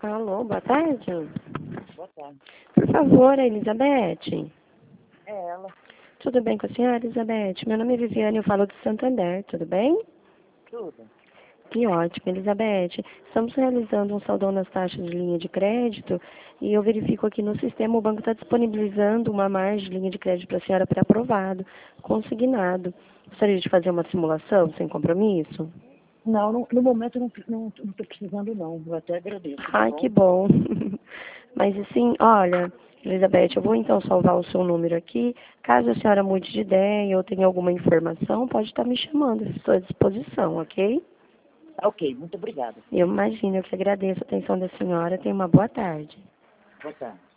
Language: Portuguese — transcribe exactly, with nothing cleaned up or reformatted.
Alô, boa tarde. Boa tarde. Por favor, a Elizabeth. É ela. Tudo bem com a senhora, Elizabeth? Meu nome é Viviane, eu falo de Santander, tudo bem? Tudo. Que ótimo, Elizabeth. Estamos realizando um saldão nas taxas de linha de crédito e eu verifico aqui no sistema o banco está disponibilizando uma margem de linha de crédito para a senhora pré-aprovado, consignado. Gostaria de fazer uma simulação sem compromisso? Não, no, no momento eu não estou não, não tô precisando não. Eu até agradeço, tá Ai, bom? que bom. Mas assim, olha, Elizabeth, eu vou então salvar o seu número aqui. Caso a senhora mude de ideia ou tenha alguma informação, pode estar me chamando, estou à disposição, ok? Tá ok, muito obrigada. Eu imagino, eu que agradeço a atenção da senhora. Tenha uma boa tarde. Boa tarde.